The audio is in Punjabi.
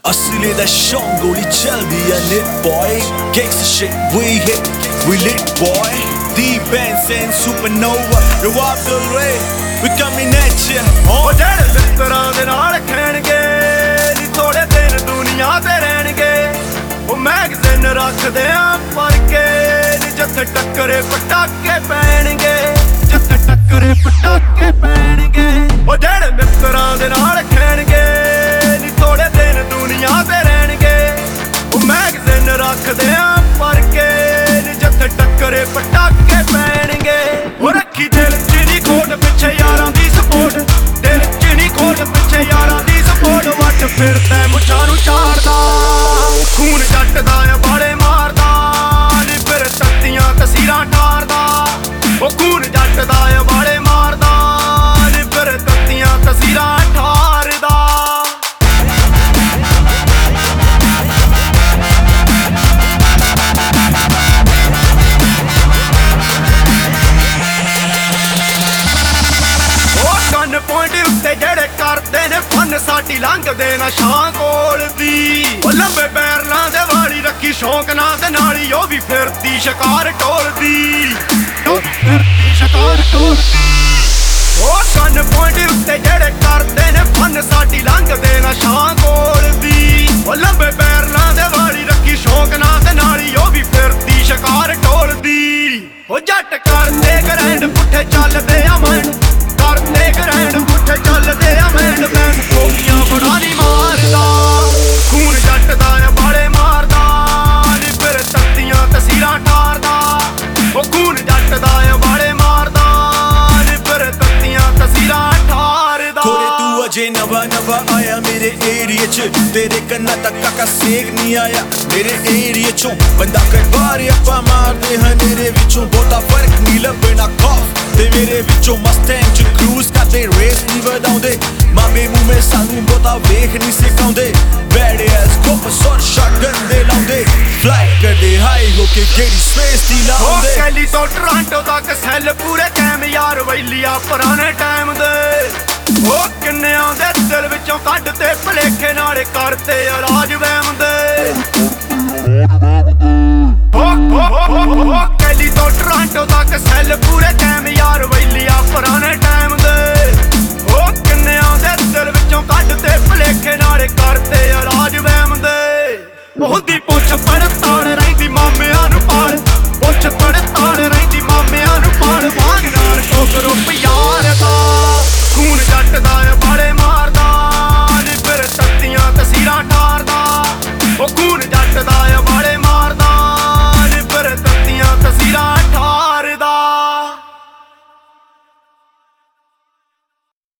असली दा शौक गोली चलदी है lit boy. Gangsta shit we hit, we lit boy. D-Benz and Supernova, Rob the Ray, we coming at ya. ਉਹ ਜਿਹੜੇ ਮਿੱਤਰਾਂ ਦੇ ਨਾਲ ਖੈਣਗੇ ਨੀ ਥੋੜੇ ਦਿਨ ਦੁਨੀਆ ਤੇ ਰਹਿਣਗੇ। ਉਹ ਮੈਗਜ਼ੀਨ ਰੱਖਦੇ ਆ ਭਰ ਕੇ ਨੀ ਜਿੱਥੇ ਟੱਕਰੇ ਪਟਾਕੇ ਪੈਣਗੇ, ਜਿੱਥੇ ਟੱਕਰੇ ਪਟਾਕੇ ਪੈਣਗੇ। ਉਹ ਜਿਹੜੇ ਮਿੱਤਰਾਂ ਦੇ ਨਾਲ ਖੈਣਗੇ ਨੀ ਥੋੜੇ ਦਿਨ ਦੁਨੀਆ ਤੇ ਰਹਿਣਗੇ। ਉਹ ਮੈਗਜ਼ੀਨ ਰੱਖਦੇ ਆ ਭਰ ਕੇ ਨੀ ਜਿੱਥੇ ਟੱਕਰੇ ਪਟਾਕੇ ਪੈਣਗੇ। ਉਹ ਰੱਖੀ ਦਿਲ ਚ ਨੀ ਖੋਟ ਪਿੱਛੇ ਯਾਰਾਂ ਦੀ ਸਪੋਰਟ, ਦਿਲ ਚ ਨੀ ਖੋਟ ਪਿੱਛੇ ਯਾਰਾਂ ਦੀ ਸਪੋਰਟ। ਵੱਟ ਫਿਰਦਾ ਮੁੱਛਾਂ ਨੂੰ ਝਾੜਦਾ, ਖੂਨ ਜੱਟ ਦਾ ਆ ਬਾਲੇ ਮਾਰਦਾ ਨੀ ਫਿਰ ਤੱਤੀਆਂ ਤਸੀਰਾਂ ਠਾਰਦਾ। ਉਹ ਖੂਨ ਜੱਟ ਦਾ ਆ ਬਾਲੇ ਮਾਰਦਾ ਨੀ ਫਿਰ ਤੱਤੀਆਂ ਤਸੀਰਾਂ ਠਾਰਦਾ। ਪੁਆਇੰਟ ਉੱਤੇ ਜਿਹੜੇ ਕਰਦੇ ਨੇ ਫਨ ਸਾਡੀ ਲੰਘਦੇ ਨਾ ਛਾਂ ਕੋਲ ਦੀ। ਉਹ ਲੰਬੇ ਬੈਰਲਾਂ ਦੇ ਵਾਲੀ ਰੱਖੀ ਸ਼ੌਂਕ ਨਾਲ ਤੇ ਨਾਲੀ ਉਹ ਵੀ ਫਿਰਦੀ ਸ਼ਿਕਾਰ ਟੋਲਦੀ, ਸ਼ਿਕਾਰ ਟੋਲਦੀ। ਉਹ ਕੰਨ ਪੁਆਇੰਟ ਉੱਤੇ ਜਿਹੜੇ ਕਰਦੇ ਨੇ ਫਨ ਸਾਡੀ ਲੰਘਦੇ ਨਾ ਛਾਂ ਕੋਲ ਦੀ। ਉਹ ਲੰਬੇ ਬੈਰਲਾਂ ਦੇ ਵਾਲੀ ਰੱਖੀ ਸ਼ੌਂਕ ਨਾਲ ਤੇ ਨਾਲੀ ਉਹ ਵੀ ਫਿਰਦੀ ਸ਼ਿਕਾਰ ਟੋਲਦੀ। ਉਹ ਜੱਟ ਕਰਦੇ ਗਰੈਂਡ ਪੁੱਠੇ ਚੱਲਦੇ ਆ ਮਨ, ਕਰਦੇ ਗਰੈਂਡ ਪੁੱਠੇ ਚੱਲਦੇ ਆ ਮੈਂਡ। ਮੈਂ ਕੋਲੀਆਂ ਬੜਾ ਨੀ ਮਾਰਦਾ, ਖੂਨ ਜੱਟ ਦਾ ਆ ਬਾਲੇ ਮਾਰਦਾ ਨੀ ਫਿਰ ਤੱਤੀਆਂ ਤਸੀਰਾਂ ਠਾਰਦਾ। ਉਹ ਖੂਨ ਜੱਟ ਦਾ ਆ ਬਾਲੇ ਮਾਰਦਾ ਨੀ ਫਿਰ ਤੱਤੀਆਂ ਤਸੀਰਾਂ ਠਾਰਦਾ। ਕੋਰੇ ਤੂੰ ਅਜੇ ਨਵਾਂ ਨਵਾਂ ਆਇਆ ਮੇਰੇ ਏਰੀਏ ਚ, ਤੇਰੇ ਕੰਨਾਂ ਤੱਕ ਕਾਕਾ ਸੇਕ ਨਹੀਂ ਆਇਆ ਮੇਰੇ ਏਰੀਏ ਚੋਂ। ਬੰਦਾ ਕਈ ਵਾਰ ਆਪਾਂ ਮਾਰਦੇ ਹਾਂ ਨੇਰੇ ਵਿੱਚੋਂ, ਬਹੁਤਾ ਫਰਕ ਨਹੀਂ ਲੱਭਣਾ ਖੌਫ ਤੇ ਮੇਰੇ ਵਿੱਚੋਂ। ਮਸਟੈਂਗ ਚ ਕਰੂਜ਼ ਕਰਦੇ ਰੇਸ ਨਹੀਂ ਵਧਾਉਂਦੇ, ਮਾਮੇ ਮੂਮੇ ਸਾਨੂੰ ਬਹੁਤਾ ਵੇਖ ਨਹੀਂ ਸਿਖਾਉਂਦੇ। Bad ass cop shot shotgun ਦੇ ਲਾਉਂਦੇ, ਫਲਾਈ ਕਰਦੇ ਹਾਈ ਹੋ ਕੇ ਗੇੜੀ ਸਪੇਸ ਦੀ ਲਾਉਂਦੇ। ਉਹ ਕੈਲੀ ਤੋਂ ਟੋਰਾਂਟੋ ਤੱਕ ਸੈੱਲ ਪੂਰੇ ਕੈਮ ਯਾਰ ਵੈਲੀਆ ਪੁਰਾਣੇ ਟਾਈਮ ਦੇ। ਉਹ ਕਿੰਨਿਆਂ ਦੇ ਦਿਲ ਵਿੱਚੋਂ ਕੱਢ ਤੇ ਭਲੇਖੇ ਨਾਲੇ ਕਰਤੇ ਰਾਜ ਵਹਿਮ ਦੇ। ਉਹ ਕੈਲੀ ਤੋਂ ਟੋਰਾਂਟੋ ਤੱਕ ਸੈੱਲ ਪੂਰੇ ਕੈਮ ਯਾਰ ਵੈਲੀਆ ਪੁਰਾਣੇ ਟਾਈਮ ਦੇ। ਉਹ ਕਿੰਨਿਆਂ ਦੇ ਦਿਲ ਵਿੱਚੋਂ ਕੱਢ ਤੇ ਭਲੇਖੇ ਨਾਲੇ ਕਰਤੇ ਰਾਜ ਵਹਿਮ ਦੇ। ਉਹਦੀ ਪੁੱਛ ਪੜਤਾਲ